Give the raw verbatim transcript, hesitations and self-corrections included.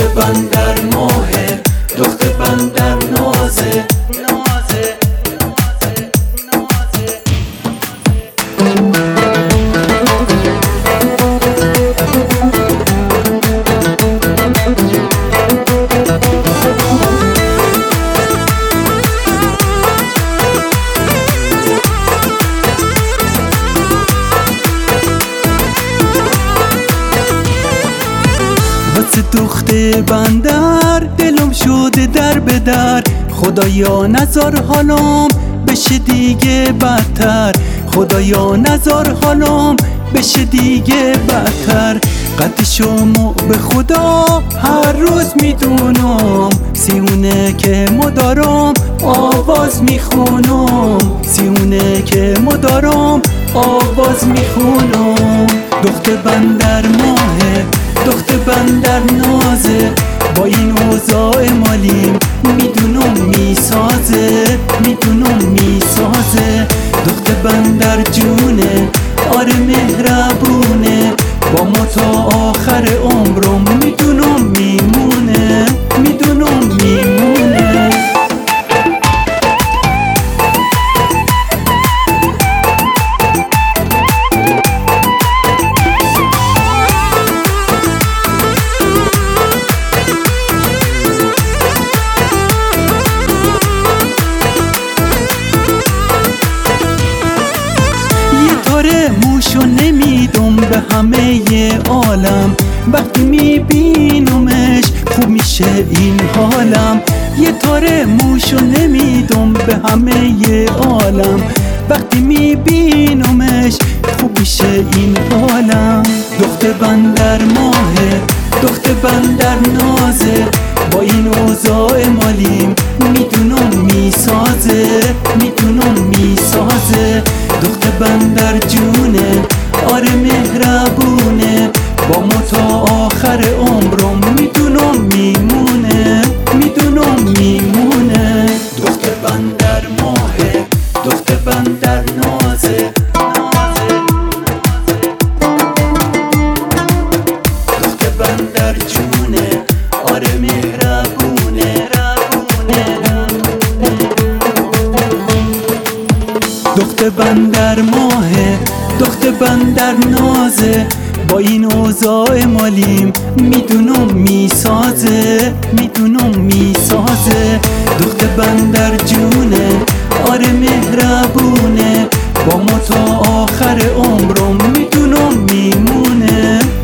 بندر ماهه، دختر بندر نازه نازه واسه دختر بندر دلم شده در به در، خدایا نذار حالم بشه دیگه بدتر، خدایا نذار حالم بشه دیگه بدتر. قد شما به خدا هر روز میدونم، سیونه که مدارم آواز میخونم، سیونه که مدارم آواز میخونم. دختر بندر ماهه، دختر بندر نازه، با این اوضاع مالیم میدونم میسازه، میدونم میسازه. دختر بندر جونه، آره مهربونه، با ما تا آخر عمرم میدونم میمونه، میدونم میمونه. موشو نمیدم به همه عالم، وقتی میبینمش خوب میشه این حالم. یه تاره موشو نمیدم به همه عالم، وقتی میبینمش خوب میشه این حالم. دختر بندر ماهه، دختر بندر نازه، با این اوضاع مالیم میدونم میسازه، میدونم میسازه. دختر بندر جونه، آره مهربونه، با ما تا آخر عمرم میدونم میمونه، میدونم میمونه. دختر بندر ماهه، دختر بندر نازه، دختر بندر جونه، آره مهربونه. دختر بندر ماهه، دختر بندر نازه، با این اوضاع مالیم میدونم میسازه، میدونم میسازه. دختر بندر جونه، آره مهربونه، با ما تا آخر عمرم میدونم میمونه.